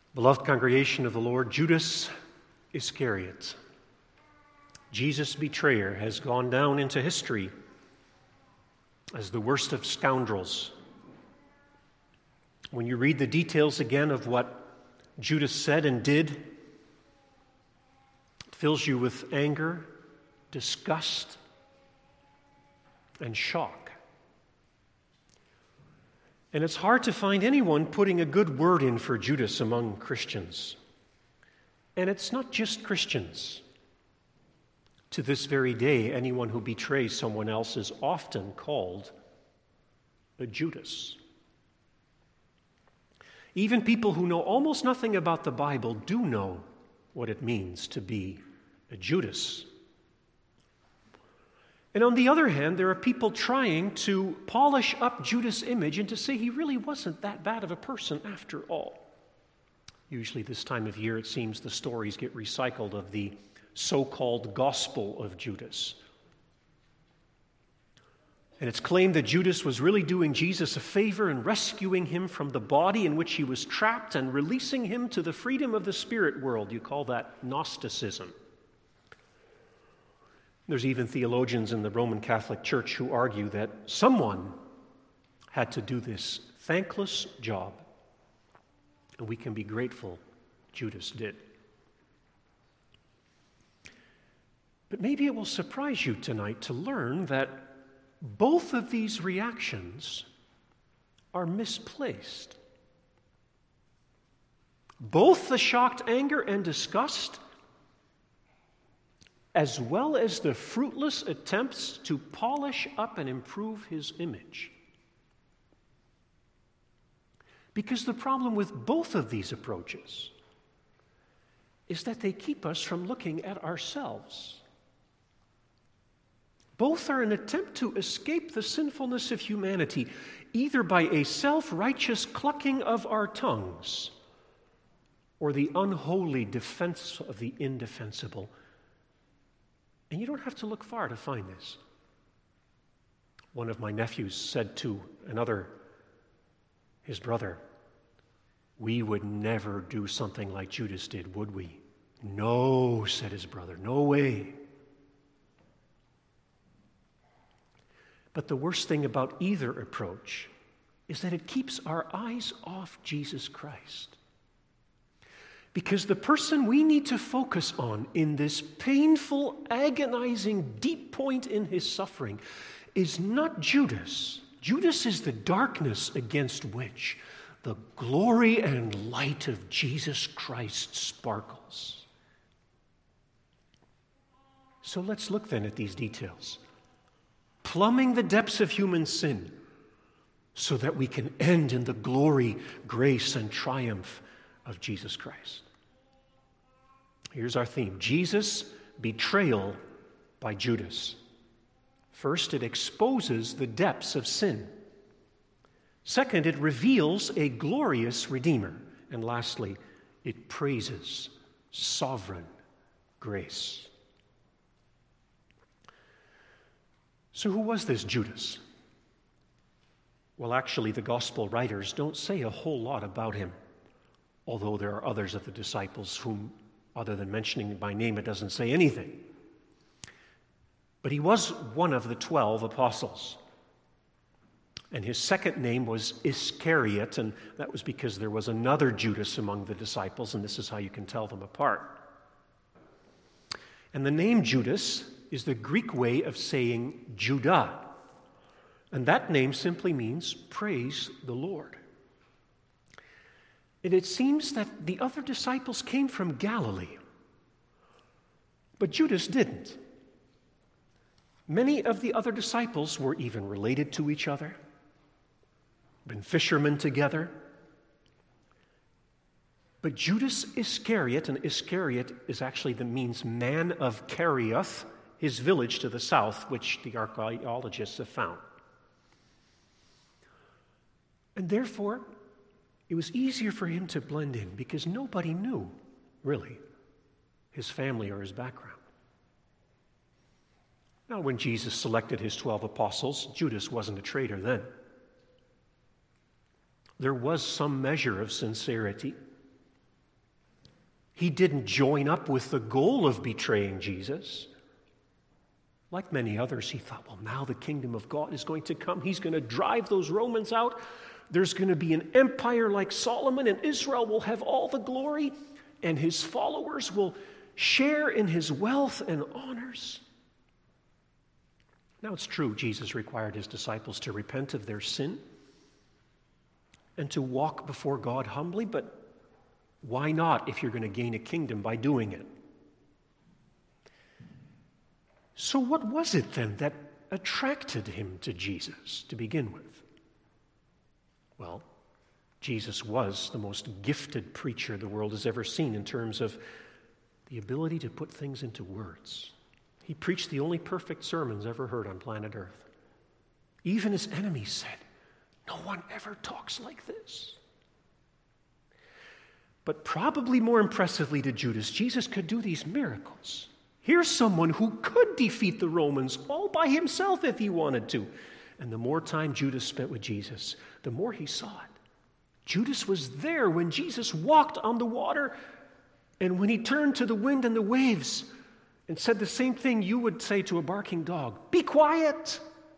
Beloved congregation of the Lord, Judas Iscariot, Jesus' betrayer, has gone down into history as the worst of scoundrels. When you read the details again of what Judas said and did, it fills you with anger, disgust, and shock. And it's hard to find anyone putting a good word in for Judas among Christians. And it's not just Christians. To this very day, anyone who betrays someone else is often called a Judas. Even people who know almost nothing about the Bible do know what it means to be a Judas. And on the other hand, there are people trying to polish up Judas' image and to say he really wasn't that bad of a person after all. Usually this time of year, it seems the stories get recycled of the so-called gospel of Judas. And it's claimed that Judas was really doing Jesus a favor and rescuing him from the body in which he was trapped and releasing him to the freedom of the spirit world. You call that Gnosticism. There's even theologians in the Roman Catholic Church who argue that someone had to do this thankless job, and we can be grateful Judas did. But maybe it will surprise you tonight to learn that both of these reactions are misplaced. Both the shocked anger and disgust, as well as the fruitless attempts to polish up and improve his image. Because the problem with both of these approaches is that they keep us from looking at ourselves. Both are an attempt to escape the sinfulness of humanity, either by a self-righteous clucking of our tongues or the unholy defense of the indefensible. And you don't have to look far to find this. One of my nephews said to his brother, "We would never do something like Judas did, would we?" "No," said his brother, "no way." But the worst thing about either approach is that it keeps our eyes off Jesus Christ. Because the person we need to focus on in this painful, agonizing, deep point in his suffering is not Judas. Judas is the darkness against which the glory and light of Jesus Christ sparkles. So let's look then at these details, plumbing the depths of human sin so that we can end in the glory, grace, and triumph of Jesus Christ. Here's our theme: Jesus' betrayal by Judas. First, it exposes the depths of sin. Second, it reveals a glorious Redeemer. And lastly, it praises sovereign grace. So who was this Judas? Well, actually, the gospel writers don't say a whole lot about him, although there are others of the disciples whom, other than mentioning by name, it doesn't say anything. But he was one of the 12 apostles. And his second name was Iscariot, and that was because there was another Judas among the disciples, and this is how you can tell them apart. And the name Judas is the Greek way of saying Judah. And that name simply means praise the Lord. And it seems that the other disciples came from Galilee, but Judas didn't. Many of the other disciples were even related to each other, been fishermen together. But Judas Iscariot, and Iscariot is actually means man of Kerioth, his village to the south, which the archaeologists have found. And therefore, it was easier for him to blend in because nobody knew, really, his family or his background. Now, when Jesus selected his 12 apostles, Judas wasn't a traitor then. There was some measure of sincerity. He didn't join up with the goal of betraying Jesus. Like many others, he thought, well, now the kingdom of God is going to come. He's going to drive those Romans out. There's going to be an empire like Solomon, and Israel will have all the glory, and his followers will share in his wealth and honors. Now, it's true, Jesus required his disciples to repent of their sin and to walk before God humbly, but why not if you're going to gain a kingdom by doing it? So what was it then that attracted him to Jesus to begin with? Well, Jesus was the most gifted preacher the world has ever seen in terms of the ability to put things into words. He preached the only perfect sermons ever heard on planet Earth. Even his enemies said, "No one ever talks like this." But probably more impressively to Judas, Jesus could do these miracles. Here's someone who could defeat the Romans all by himself if he wanted to. And the more time Judas spent with Jesus, the more he saw it. Judas was there when Jesus walked on the water, and when he turned to the wind and the waves and said the same thing you would say to a barking dog, "Be quiet."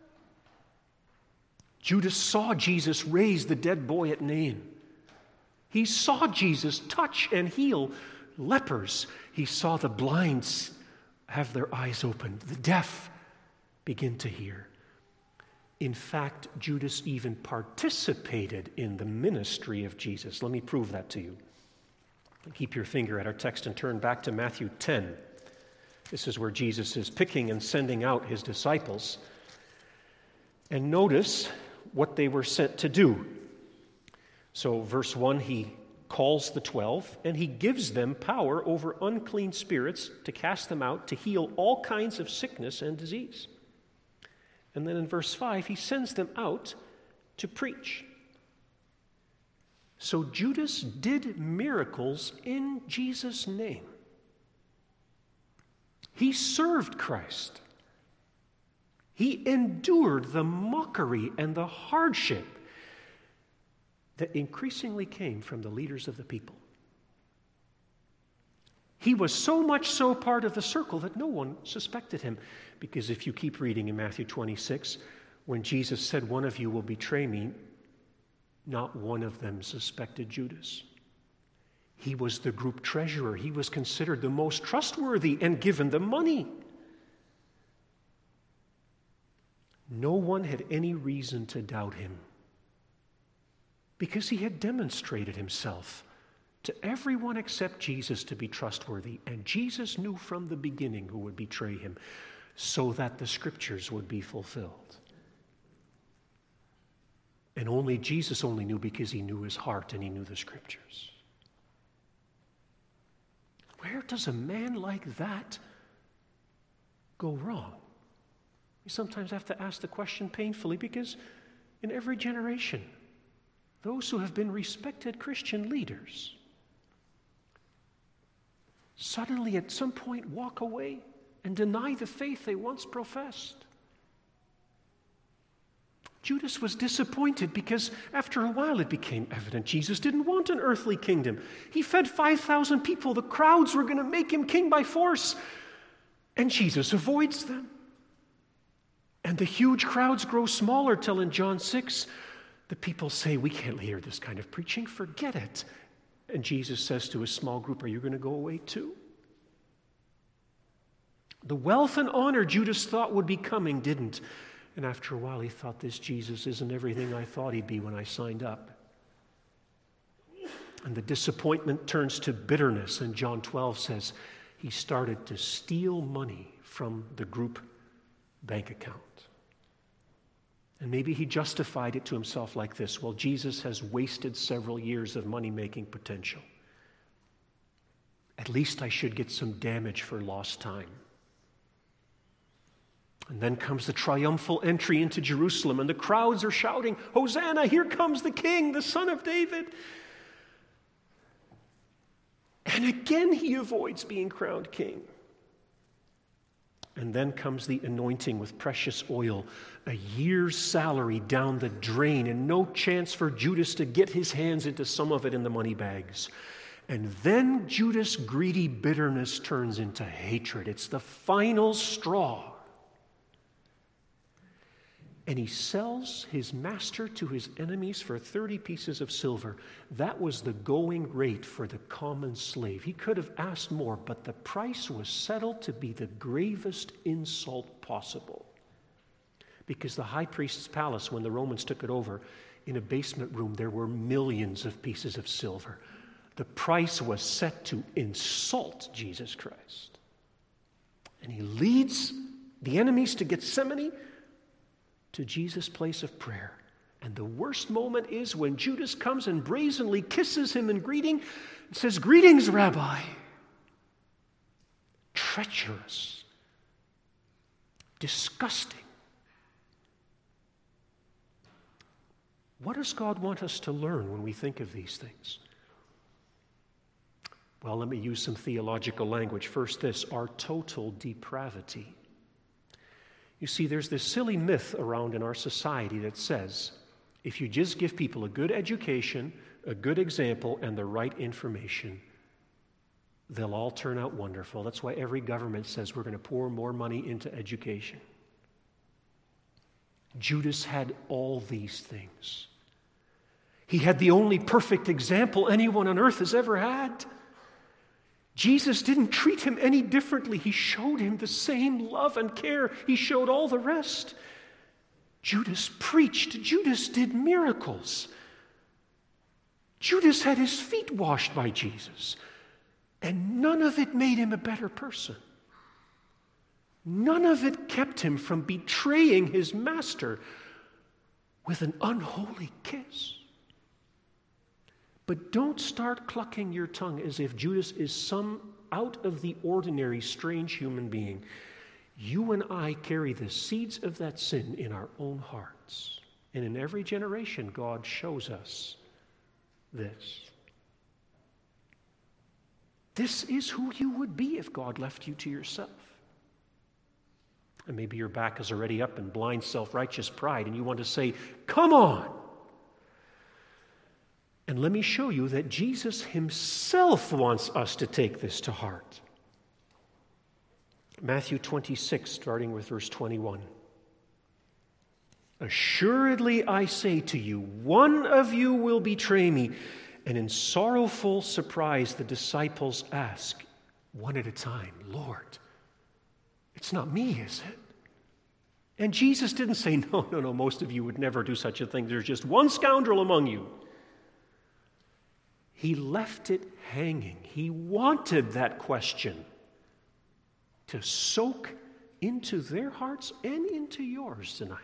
Judas saw Jesus raise the dead boy at Nain. He saw Jesus touch and heal lepers. He saw the blind have their eyes opened, the deaf begin to hear. In fact, Judas even participated in the ministry of Jesus. Let me prove that to you. Keep your finger at our text and turn back to Matthew 10. This is where Jesus is picking and sending out his disciples. And notice what they were sent to do. So verse 1, he calls the 12, and he gives them power over unclean spirits to cast them out, to heal all kinds of sickness and disease. And then in verse 5, he sends them out to preach. So Judas did miracles in Jesus' name. He served Christ. He endured the mockery and the hardship that increasingly came from the leaders of the people. He was so much so part of the circle that no one suspected him. Because if you keep reading in Matthew 26, when Jesus said, "One of you will betray me," not one of them suspected Judas. He was the group treasurer. He was considered the most trustworthy and given the money. No one had any reason to doubt him, because he had demonstrated himself to everyone except Jesus to be trustworthy. And Jesus knew from the beginning who would betray him, so that the scriptures would be fulfilled. And only Jesus only knew because he knew his heart and he knew the scriptures. Where does a man like that go wrong? You sometimes have to ask the question painfully, because in every generation, those who have been respected Christian leaders suddenly at some point walk away and deny the faith they once professed. Judas was disappointed because after a while it became evident Jesus didn't want an earthly kingdom. He fed 5,000 people. The crowds were going to make him king by force, and Jesus avoids them. And the huge crowds grow smaller till in John 6, the people say, "We can't hear this kind of preaching, forget it." And Jesus says to a small group, "Are you going to go away too?" The wealth and honor Judas thought would be coming didn't. And after a while he thought, "This Jesus isn't everything I thought he'd be when I signed up." And the disappointment turns to bitterness. And John 12 says he started to steal money from the group bank account. And maybe he justified it to himself like this: well, Jesus has wasted several years of money-making potential. At least I should get some damage for lost time. And then comes the triumphal entry into Jerusalem, and the crowds are shouting, "Hosanna, here comes the King, the Son of David." And again he avoids being crowned king. And then comes the anointing with precious oil, a year's salary down the drain, and no chance for Judas to get his hands into some of it in the money bags. And then Judas' greedy bitterness turns into hatred. It's the final straw. And he sells his master to his enemies for 30 pieces of silver. That was the going rate for the common slave. He could have asked more, but the price was settled to be the gravest insult possible. Because the high priest's palace, when the Romans took it over, in a basement room, there were millions of pieces of silver. The price was set to insult Jesus Christ. And he leads the enemies to Gethsemane, to Jesus' place of prayer. And the worst moment is when Judas comes and brazenly kisses him in greeting and says, "Greetings, Rabbi." Treacherous. Disgusting. What does God want us to learn when we think of these things? Well, let me use some theological language. First, this, our total depravity. You see, there's this silly myth around in our society that says, if you just give people a good education, a good example, and the right information, they'll all turn out wonderful. That's why every government says we're going to pour more money into education. Judas had all these things. He had the only perfect example anyone on earth has ever had. Jesus didn't treat him any differently. He showed him the same love and care he showed all the rest. Judas preached. Judas did miracles. Judas had his feet washed by Jesus. And none of it made him a better person. None of it kept him from betraying his master with an unholy kiss. But don't start clucking your tongue as if Judas is some out-of-the-ordinary, strange human being. You and I carry the seeds of that sin in our own hearts. And in every generation, God shows us this. This is who you would be if God left you to yourself. And maybe your back is already up in blind self-righteous pride, and you want to say, "Come on!" And let me show you that Jesus himself wants us to take this to heart. Matthew 26, starting with verse 21. "Assuredly I say to you, one of you will betray me." And in sorrowful surprise, the disciples ask, one at a time, "Lord, it's not me, is it?" And Jesus didn't say, no, most of you would never do such a thing. There's just one scoundrel among you. He left it hanging. He wanted that question to soak into their hearts and into yours tonight.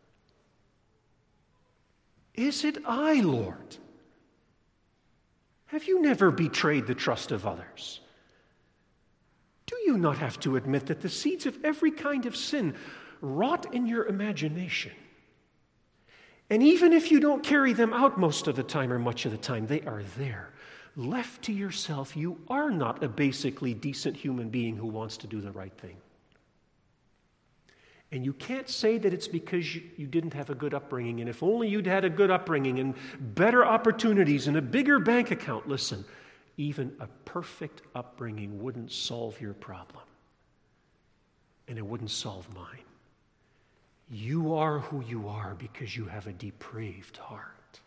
Is it I, Lord? Have you never betrayed the trust of others? Do you not have to admit that the seeds of every kind of sin rot in your imagination? And even if you don't carry them out most of the time or much of the time, they are there. Left to yourself, you are not a basically decent human being who wants to do the right thing. And you can't say that it's because you didn't have a good upbringing, and if only you'd had a good upbringing and better opportunities and a bigger bank account. Listen, even a perfect upbringing wouldn't solve your problem, and it wouldn't solve mine. You are who you are because you have a depraved heart.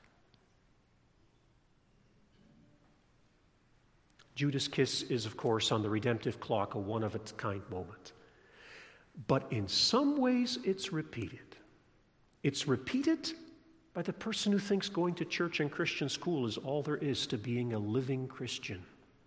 Judas' kiss is, of course, on the redemptive clock, a one-of-its-kind moment. But in some ways, it's repeated. It's repeated by the person who thinks going to church and Christian school is all there is to being a living Christian.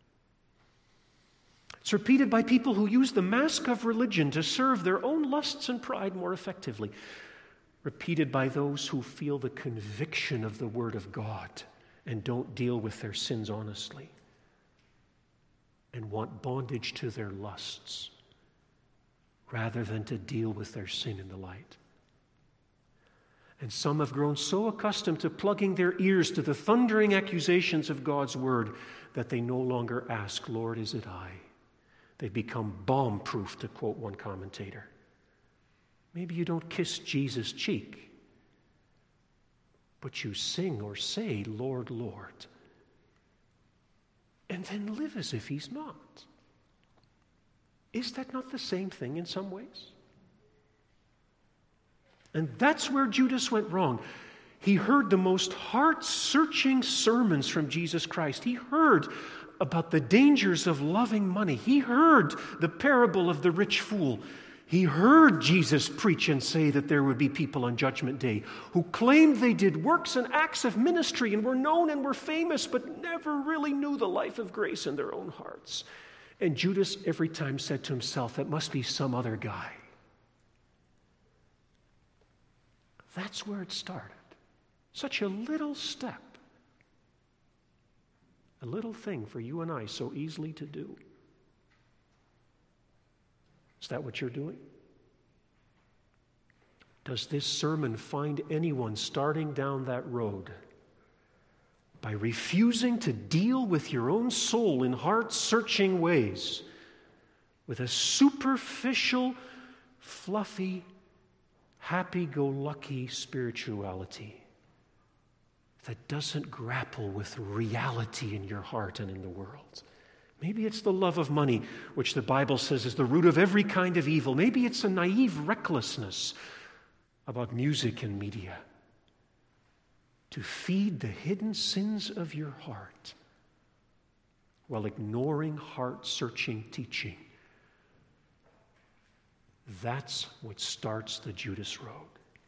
It's repeated by people who use the mask of religion to serve their own lusts and pride more effectively. Repeated by those who feel the conviction of the Word of God and don't deal with their sins honestly and want bondage to their lusts rather than to deal with their sin in the light. And some have grown so accustomed to plugging their ears to the thundering accusations of God's Word that they no longer ask, "Lord, is it I?" They've become bomb-proof, to quote one commentator. Maybe you don't kiss Jesus' cheek, but you sing or say, "Lord, Lord." and then live as if he's not. Is that not the same thing in some ways? And that's where Judas went wrong. He heard the most heart-searching sermons from Jesus Christ. He heard about the dangers of loving money. He heard the parable of the rich fool. He heard Jesus preach and say that there would be people on Judgment Day who claimed they did works and acts of ministry and were known and were famous, but never really knew the life of grace in their own hearts. And Judas every time said to himself, that must be some other guy. That's where it started. Such a little step. A little thing for you and I so easily to do. Is that what you're doing? Does this sermon find anyone starting down that road by refusing to deal with your own soul in heart-searching ways, with a superficial, fluffy, happy-go-lucky spirituality that doesn't grapple with reality in your heart and in the world? Maybe it's the love of money, which the Bible says is the root of every kind of evil. Maybe it's a naive recklessness about music and media. To feed the hidden sins of your heart while ignoring heart-searching teaching. That's what starts the Judas road.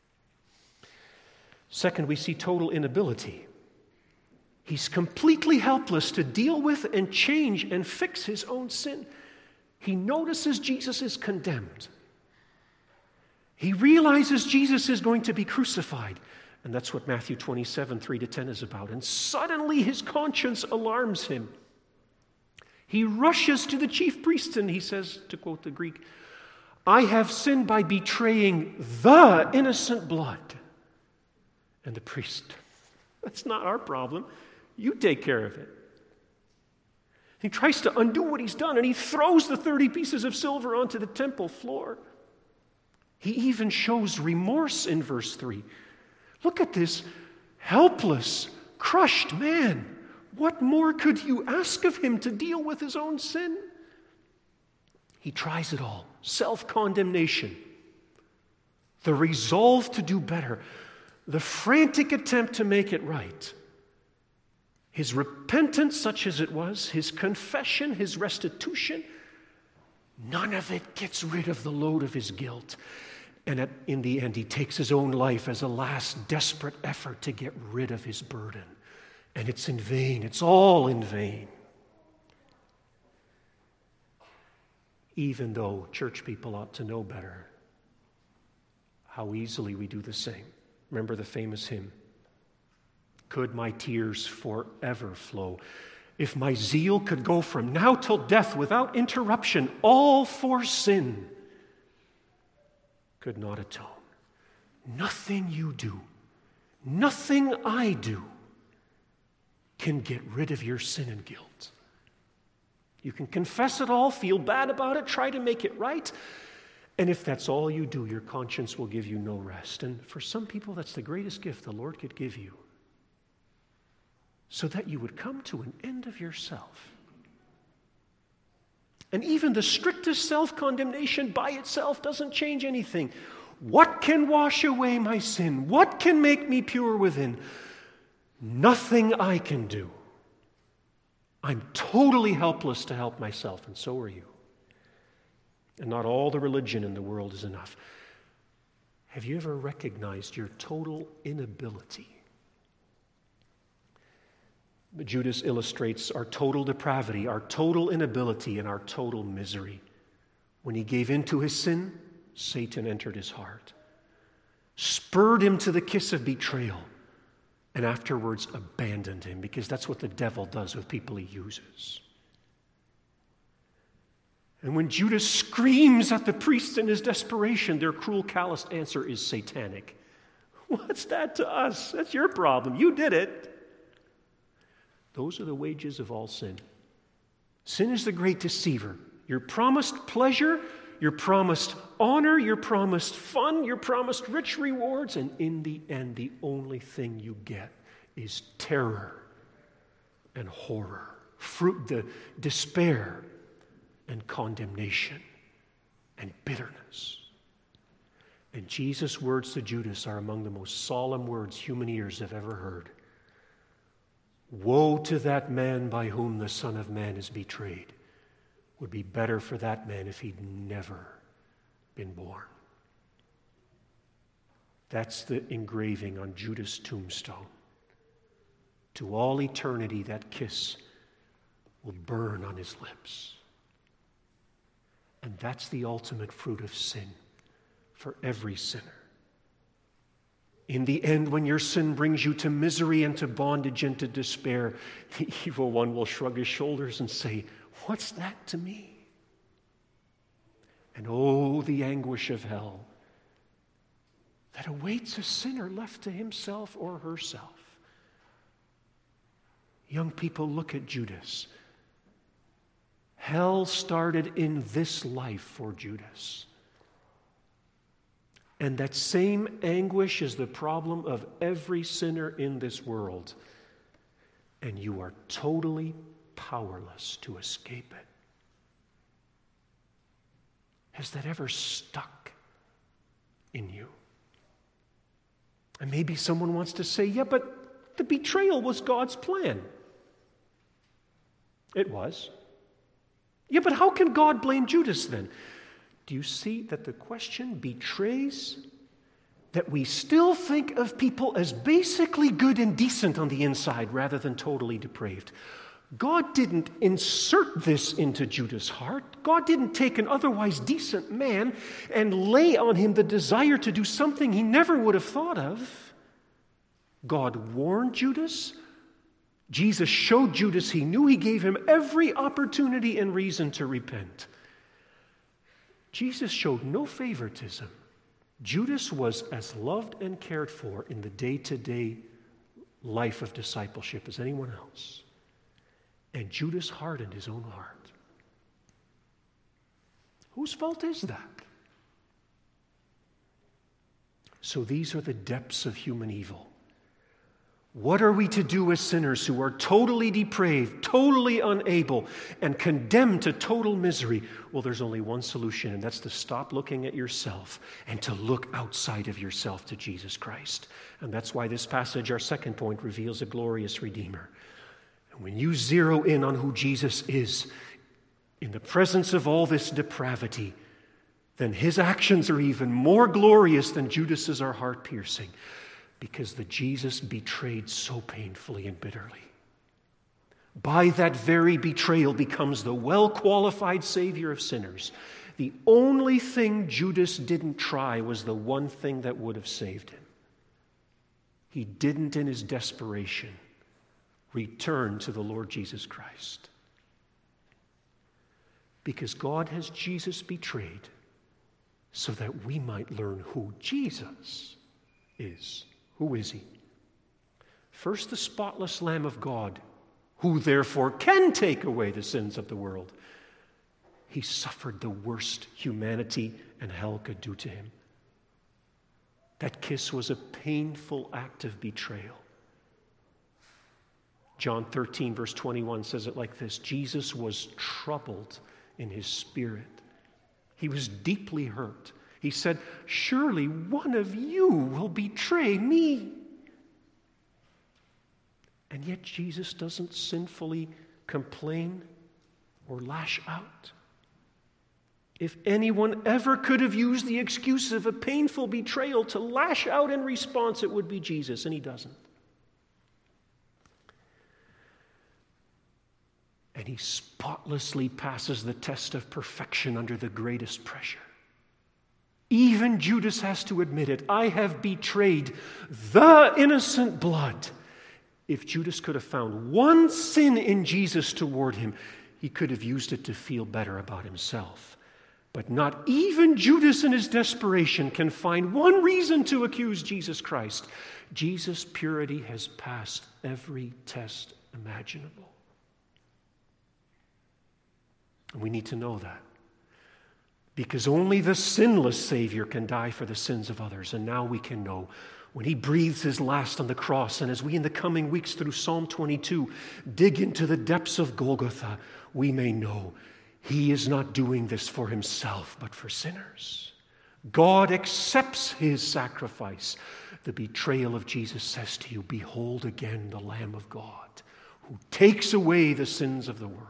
Second, we see total inability. He's completely helpless to deal with and change and fix his own sin. He notices Jesus is condemned. He realizes Jesus is going to be crucified. And that's what Matthew 27, 3-10 is about. And suddenly his conscience alarms him. He rushes to the chief priests and he says, to quote the Greek, I have sinned by betraying the innocent blood. And the priest, that's not our problem. You take care of it. He tries to undo what he's done, and he throws the 30 pieces of silver onto the temple floor. He even shows remorse in verse 3. Look at this helpless, crushed man. What more could you ask of him to deal with his own sin? He tries it all. Self-condemnation, the resolve to do better, the frantic attempt to make it right. His repentance, such as it was, his confession, his restitution, none of it gets rid of the load of his guilt. And in the end, he takes his own life as a last desperate effort to get rid of his burden. And it's in vain. It's all in vain. Even though church people ought to know better how easily we do the same. Remember the famous hymn, could my tears forever flow, if my zeal could go from now till death without interruption, all for sin could not atone. Nothing you do, nothing I do can get rid of your sin and guilt. You can confess it all, feel bad about it, try to make it right. And if that's all you do, your conscience will give you no rest. And for some people, that's the greatest gift the Lord could give you. So that you would come to an end of yourself. And even the strictest self-condemnation by itself doesn't change anything. What can wash away my sin? What can make me pure within? Nothing I can do. I'm totally helpless to help myself, and so are you. And not all the religion in the world is enough. Have you ever recognized your total inability? Judas illustrates our total depravity, our total inability, and our total misery. When he gave in to his sin, Satan entered his heart, spurred him to the kiss of betrayal, and afterwards abandoned him, because that's what the devil does with people he uses. And when Judas screams at the priests in his desperation, their cruel, calloused answer is satanic. What's that to us? That's your problem. You did it. Those are the wages of all sin. Sin is the great deceiver. You're promised pleasure, you're promised honor, you're promised fun, you're promised rich rewards, and in the end, the only thing you get is terror and horror fruit, the despair and condemnation and bitterness. And Jesus' words to Judas are among the most solemn words human ears have ever heard. Woe to that man by whom the Son of Man is betrayed. Would be better for that man if he'd never been born. That's the engraving on Judas' tombstone. To all eternity, that kiss will burn on his lips. And that's the ultimate fruit of sin for every sinner. In the end, when your sin brings you to misery and to bondage and to despair, the evil one will shrug his shoulders and say, "What's that to me?" And oh, the anguish of hell that awaits a sinner left to himself or herself. Young people, look at Judas. Hell started in this life for Judas. And that same anguish is the problem of every sinner in this world. And you are totally powerless to escape it. Has that ever stuck in you? And maybe someone wants to say, yeah, but the betrayal was God's plan. It was. Yeah, but how can God blame Judas then? Do you see that the question betrays that we still think of people as basically good and decent on the inside rather than totally depraved? God didn't insert this into Judas' heart. God didn't take an otherwise decent man and lay on him the desire to do something he never would have thought of. God warned Judas. Jesus showed Judas he knew. He gave him every opportunity and reason to repent. Jesus showed no favoritism. Judas was as loved and cared for in the day-to-day life of discipleship as anyone else. And Judas hardened his own heart. Whose fault is that? So these are the depths of human evil. What are we to do as sinners who are totally depraved, totally unable, and condemned to total misery? Well, there's only one solution, and that's to stop looking at yourself and to look outside of yourself to Jesus Christ. And that's why this passage, our second point, reveals a glorious Redeemer. And when you zero in on who Jesus is, in the presence of all this depravity, then his actions are even more glorious than Judas's are heart-piercing. Because the Jesus betrayed so painfully and bitterly, by that very betrayal becomes the well-qualified Savior of sinners. The only thing Judas didn't try was the one thing that would have saved him. He didn't, in his desperation, return to the Lord Jesus Christ. Because God has Jesus betrayed so that we might learn who Jesus is. Who is he? First, the spotless Lamb of God, who therefore can take away the sins of the world. He suffered the worst humanity and hell could do to him. That kiss was a painful act of betrayal. John 13, verse 21 says it like this: Jesus was troubled in his spirit. He was deeply hurt. He said, "Surely one of you will betray me." And yet Jesus doesn't sinfully complain or lash out. If anyone ever could have used the excuse of a painful betrayal to lash out in response, it would be Jesus, and he doesn't. And he spotlessly passes the test of perfection under the greatest pressure. Even Judas has to admit it. I have betrayed the innocent blood. If Judas could have found one sin in Jesus toward him, he could have used it to feel better about himself. But not even Judas in his desperation can find one reason to accuse Jesus Christ. Jesus' purity has passed every test imaginable. And we need to know that. Because only the sinless Savior can die for the sins of others. And now we can know when he breathes his last on the cross, and as we in the coming weeks through Psalm 22 dig into the depths of Golgotha, we may know he is not doing this for himself, but for sinners. God accepts his sacrifice. The betrayal of Jesus says to you, behold again the Lamb of God who takes away the sins of the world.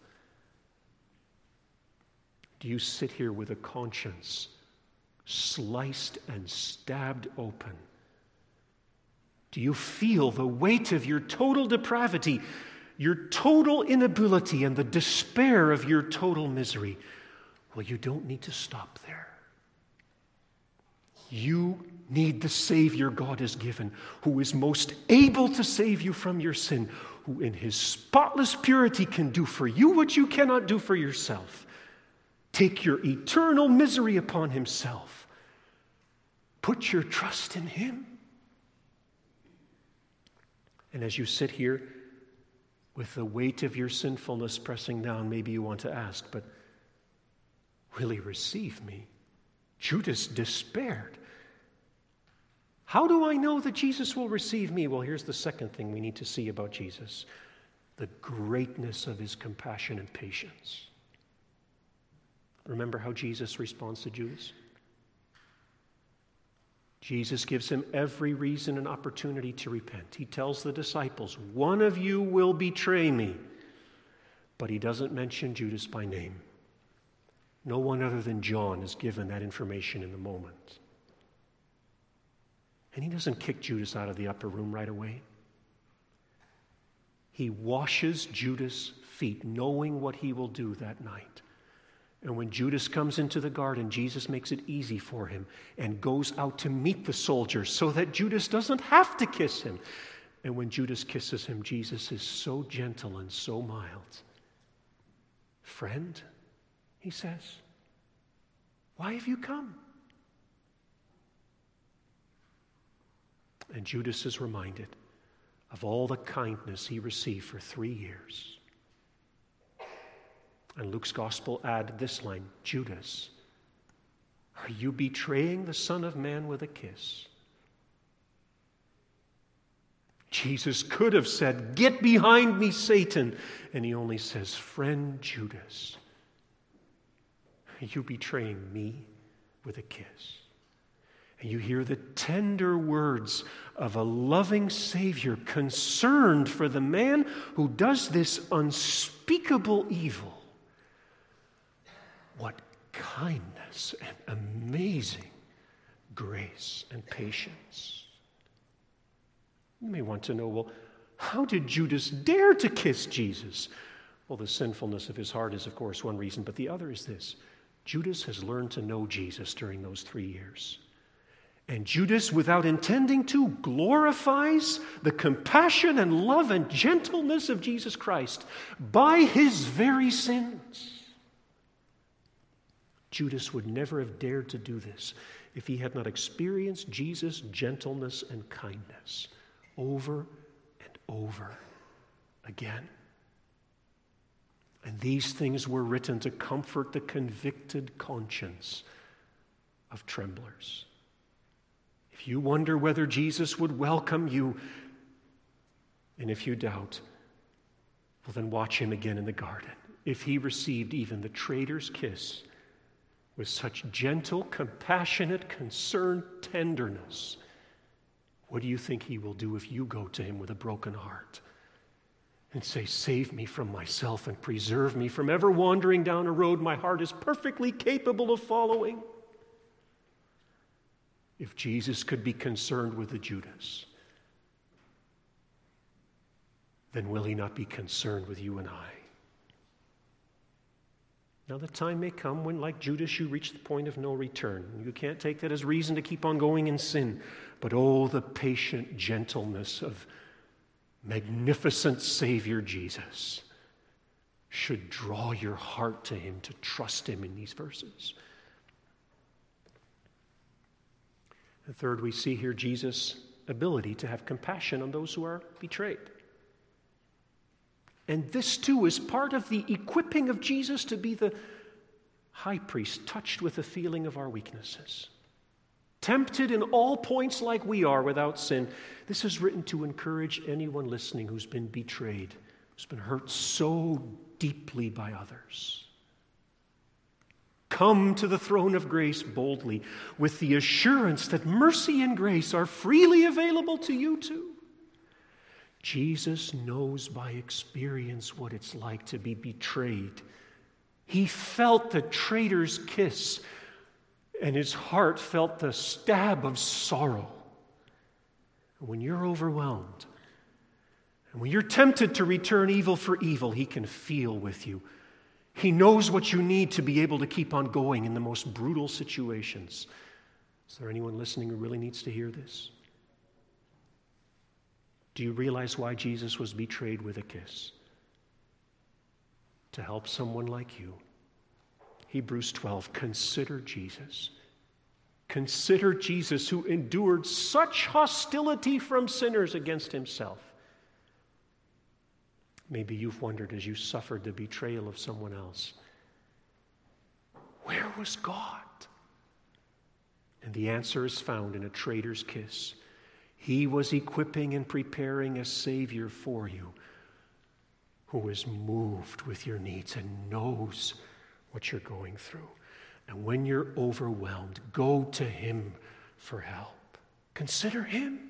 Do you sit here with a conscience sliced and stabbed open? Do you feel the weight of your total depravity, your total inability, and the despair of your total misery? Well, you don't need to stop there. You need the Savior God has given, who is most able to save you from your sin, who in his spotless purity can do for you what you cannot do for yourself. Take your eternal misery upon himself. Put your trust in him. And as you sit here with the weight of your sinfulness pressing down, maybe you want to ask, but will he receive me? Judas despaired. How do I know that Jesus will receive me? Well, here's the second thing we need to see about Jesus: the greatness of his compassion and patience. Remember how Jesus responds to Judas? Jesus gives him every reason and opportunity to repent. He tells the disciples, one of you will betray me. But he doesn't mention Judas by name. No one other than John is given that information in the moment. And he doesn't kick Judas out of the upper room right away. He washes Judas' feet, knowing what he will do that night. And when Judas comes into the garden, Jesus makes it easy for him and goes out to meet the soldiers so that Judas doesn't have to kiss him. And when Judas kisses him, Jesus is so gentle and so mild. Friend, he says, why have you come? And Judas is reminded of all the kindness he received for 3 years. And Luke's gospel added this line, Judas, are you betraying the Son of Man with a kiss? Jesus could have said, get behind me, Satan. And he only says, friend Judas, are you betraying me with a kiss? And you hear the tender words of a loving Savior concerned for the man who does this unspeakable evil. What kindness and amazing grace and patience. You may want to know, well, how did Judas dare to kiss Jesus? Well, the sinfulness of his heart is, of course, one reason, but the other is this. Judas has learned to know Jesus during those 3 years. And Judas, without intending to, glorifies the compassion and love and gentleness of Jesus Christ by his very sins. Judas would never have dared to do this if he had not experienced Jesus' gentleness and kindness over and over again. And these things were written to comfort the convicted conscience of tremblers. If you wonder whether Jesus would welcome you, and if you doubt, well, then watch him again in the garden. If he received even the traitor's kiss with such gentle, compassionate, concerned tenderness, what do you think he will do if you go to him with a broken heart and say, save me from myself and preserve me from ever wandering down a road my heart is perfectly capable of following? If Jesus could be concerned with the Judas, then will he not be concerned with you and I? Now, the time may come when, like Judas, you reach the point of no return. You can't take that as reason to keep on going in sin. But oh, the patient gentleness of magnificent Savior Jesus should draw your heart to him, to trust him in these verses. And third, we see here Jesus' ability to have compassion on those who are betrayed. And this, too, is part of the equipping of Jesus to be the high priest touched with the feeling of our weaknesses. tempted in all points like we are without sin. This is written to encourage anyone listening who's been betrayed, who's been hurt so deeply by others. Come to the throne of grace boldly with the assurance that mercy and grace are freely available to you too. Jesus knows by experience what it's like to be betrayed. He felt the traitor's kiss, and his heart felt the stab of sorrow. When you're overwhelmed, and when you're tempted to return evil for evil, he can feel with you. He knows what you need to be able to keep on going in the most brutal situations. Is there anyone listening who really needs to hear this? Do you realize why Jesus was betrayed with a kiss? To help someone like you. Hebrews 12, consider Jesus. Consider Jesus who endured such hostility from sinners against himself. Maybe you've wondered as you suffered the betrayal of someone else, where was God? And the answer is found in a traitor's kiss. He was equipping and preparing a Savior for you who is moved with your needs and knows what you're going through. And when you're overwhelmed, go to him for help. Consider him.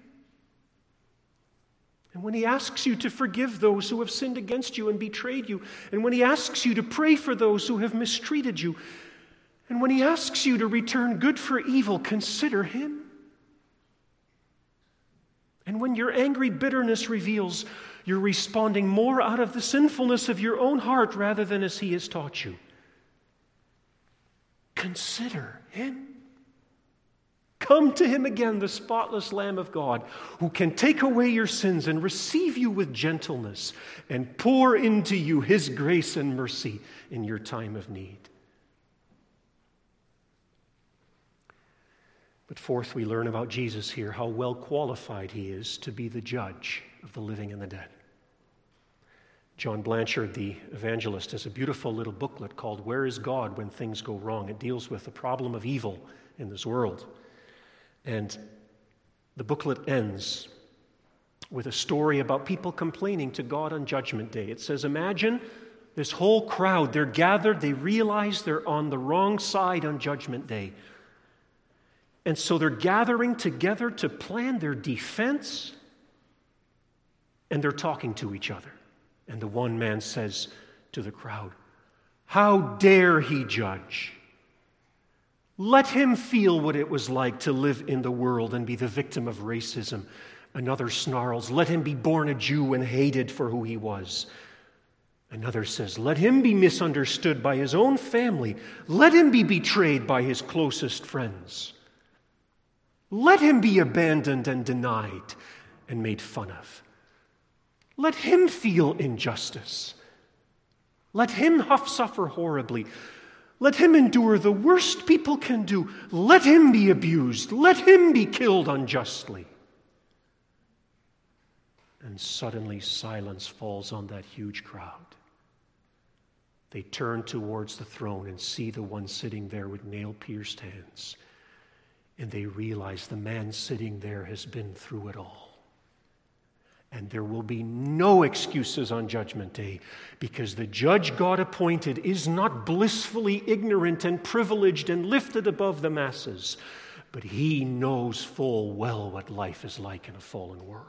And when he asks you to forgive those who have sinned against you and betrayed you, and when he asks you to pray for those who have mistreated you, and when he asks you to return good for evil, consider him. And when your angry bitterness reveals you're responding more out of the sinfulness of your own heart rather than as he has taught you, consider him. Come to him again, the spotless Lamb of God, who can take away your sins and receive you with gentleness and pour into you his grace and mercy in your time of need. But fourth, we learn about Jesus here how well qualified he is to be the judge of the living and the dead. John Blanchard, the evangelist, has a beautiful little booklet called Where is God When Things Go Wrong? It deals with the problem of evil in this world. And the booklet ends with a story about people complaining to God on Judgment Day. It says, imagine this whole crowd, they're gathered, they realize they're on the wrong side on Judgment Day. And so they're gathering together to plan their defense, and they're talking to each other. And the one man says to the crowd, how dare he judge? Let him feel what it was like to live in the world and be the victim of racism. Another snarls, let him be born a Jew and hated for who he was. Another says, let him be misunderstood by his own family. Let him be betrayed by his closest friends. Let him be abandoned and denied and made fun of. Let him feel injustice. Let him suffer horribly. Let him endure the worst people can do. Let him be abused. Let him be killed unjustly. And suddenly silence falls on that huge crowd. They turn towards the throne and see the one sitting there with nail-pierced hands. And they realize the man sitting there has been through it all. And there will be no excuses on Judgment Day, because the judge God appointed is not blissfully ignorant and privileged and lifted above the masses, but he knows full well what life is like in a fallen world.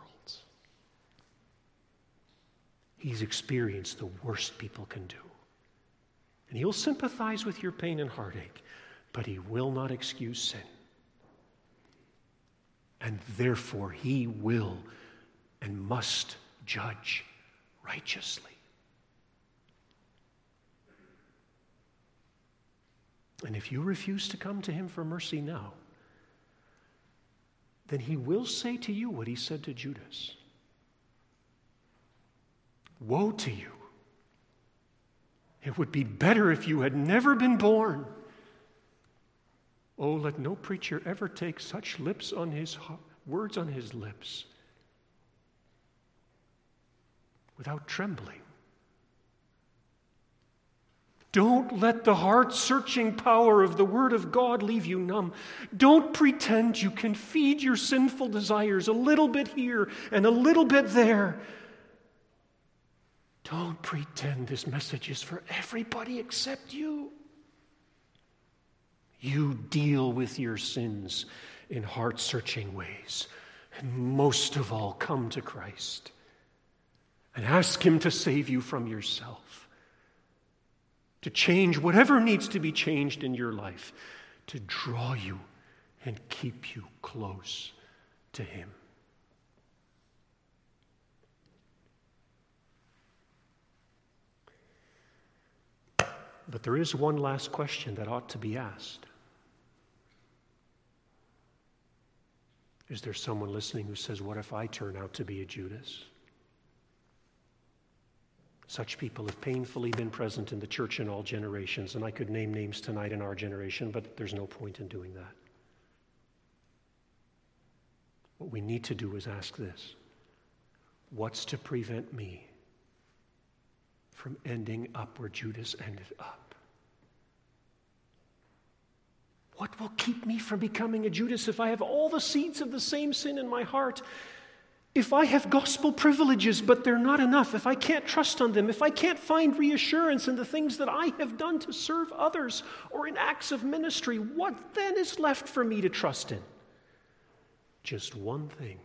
He's experienced the worst people can do. And he'll sympathize with your pain and heartache, but he will not excuse sin. And therefore he will and must judge righteously. And if you refuse to come to him for mercy now, then he will say to you what he said to Judas. Woe to you! It would be better if you had never been born. Oh, let no preacher ever take such words on his lips without trembling. Don't let the heart-searching power of the Word of God leave you numb. Don't pretend you can feed your sinful desires a little bit here and a little bit there. Don't pretend this message is for everybody except you. You deal with your sins in heart-searching ways. And most of all, come to Christ and ask Him to save you from yourself, to change whatever needs to be changed in your life, to draw you and keep you close to Him. But there is one last question that ought to be asked. Is there someone listening who says, what if I turn out to be a Judas? Such people have painfully been present in the church in all generations, and I could name names tonight in our generation, but there's no point in doing that. What we need to do is ask this: what's to prevent me from ending up where Judas ended up? What will keep me from becoming a Judas if I have all the seeds of the same sin in my heart? If I have gospel privileges, but they're not enough, if I can't trust on them, if I can't find reassurance in the things that I have done to serve others or in acts of ministry, what then is left for me to trust in? Just one thing.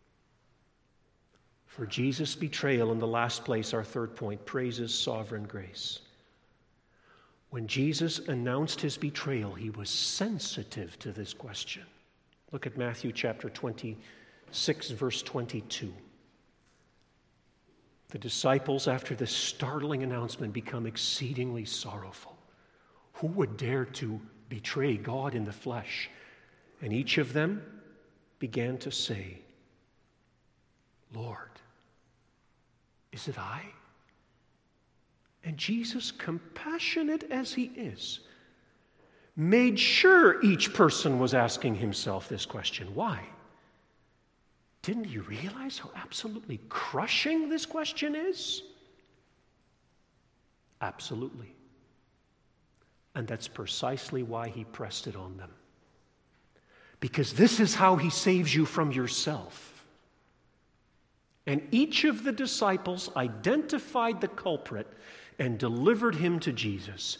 For Jesus' betrayal in the last place, our third point, praises sovereign grace. When Jesus announced his betrayal, he was sensitive to this question. Look at Matthew chapter 26, verse 22. The disciples, after this startling announcement, become exceedingly sorrowful. Who would dare to betray God in the flesh? And each of them began to say, Lord, is it I? And Jesus, compassionate as he is, made sure each person was asking himself this question. Why? Didn't you realize how absolutely crushing this question is? Absolutely. And that's precisely why he pressed it on them. Because this is how he saves you from yourself. And each of the disciples identified the culprit and delivered him to Jesus.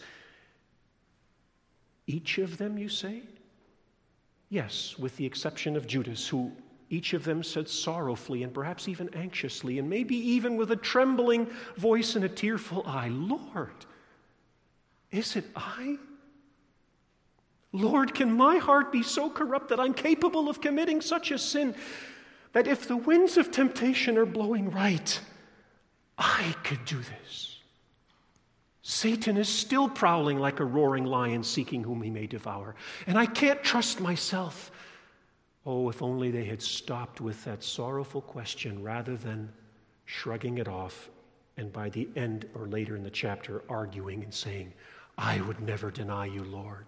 Each of them, you say? Yes, with the exception of Judas, who each of them said sorrowfully and perhaps even anxiously, and maybe even with a trembling voice and a tearful eye, Lord, is it I? Lord, can my heart be so corrupt that I'm capable of committing such a sin that if the winds of temptation are blowing right, I could do this? Satan is still prowling like a roaring lion, seeking whom he may devour. And I can't trust myself. Oh, if only they had stopped with that sorrowful question rather than shrugging it off and by the end or later in the chapter arguing and saying, I would never deny you, Lord.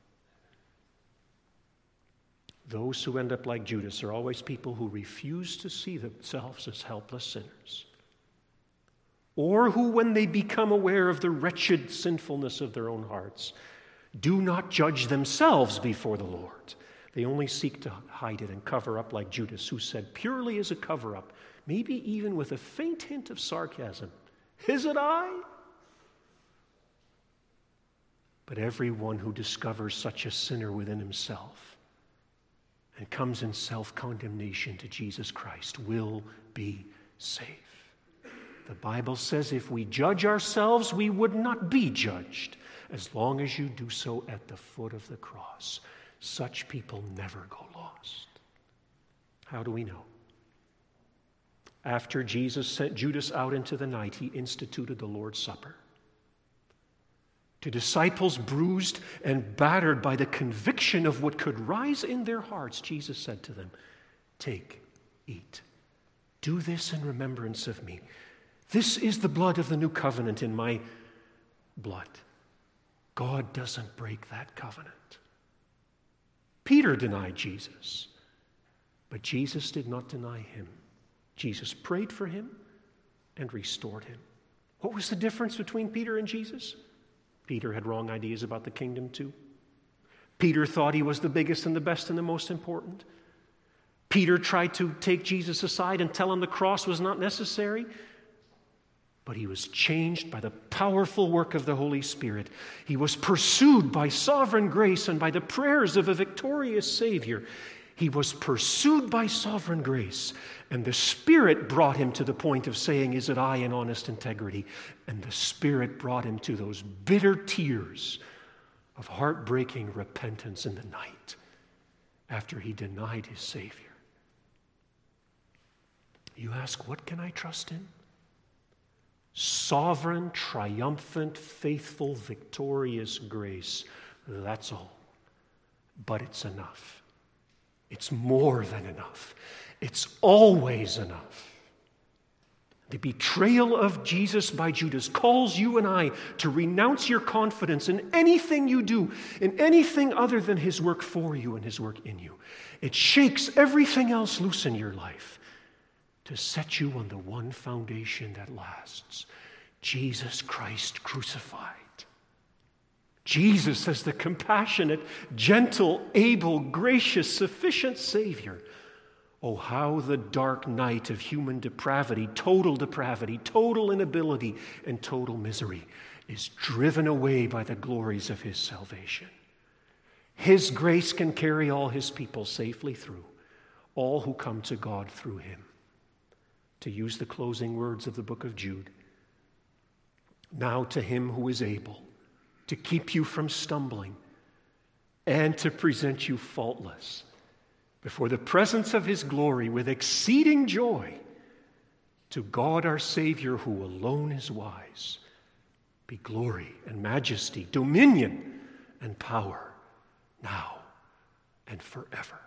Those who end up like Judas are always people who refuse to see themselves as helpless sinners, or who, when they become aware of the wretched sinfulness of their own hearts, do not judge themselves before the Lord. They only seek to hide it and cover up like Judas, who said purely as a cover-up, maybe even with a faint hint of sarcasm, is it I? But everyone who discovers such a sinner within himself and comes in self-condemnation to Jesus Christ will be saved. The Bible says if we judge ourselves, we would not be judged, as long as you do so at the foot of the cross. Such people never go lost. How do we know? After Jesus sent Judas out into the night, he instituted the Lord's Supper. To disciples bruised and battered by the conviction of what could rise in their hearts, Jesus said to them, take, eat. Do this in remembrance of me. This is the blood of the new covenant in my blood. God doesn't break that covenant. Peter denied Jesus, but Jesus did not deny him. Jesus prayed for him and restored him. What was the difference between Peter and Jesus? Peter had wrong ideas about the kingdom too. Peter thought he was the biggest and the best and the most important. Peter tried to take Jesus aside and tell him the cross was not necessary. But he was changed by the powerful work of the Holy Spirit. He was pursued by sovereign grace and by the prayers of a victorious Savior. He was pursued by sovereign grace, and the Spirit brought him to the point of saying, "Is it I in honest integrity?" And the Spirit brought him to those bitter tears of heartbreaking repentance in the night after he denied his Savior. You ask, what can I trust in? Sovereign, triumphant, faithful, victorious grace. That's all. But it's enough. It's more than enough. It's always enough. The betrayal of Jesus by Judas calls you and I to renounce your confidence in anything you do, in anything other than his work for you and his work in you. It shakes everything else loose in your life to set you on the one foundation that lasts: Jesus Christ crucified. Jesus as the compassionate, gentle, able, gracious, sufficient Savior. Oh, how the dark night of human depravity, total inability, and total misery is driven away by the glories of his salvation. His grace can carry all his people safely through, all who come to God through him. To use the closing words of the book of Jude, now to him who is able to keep you from stumbling and to present you faultless before the presence of his glory with exceeding joy, to God our Savior, who alone is wise, be glory and majesty, dominion and power, now and forever.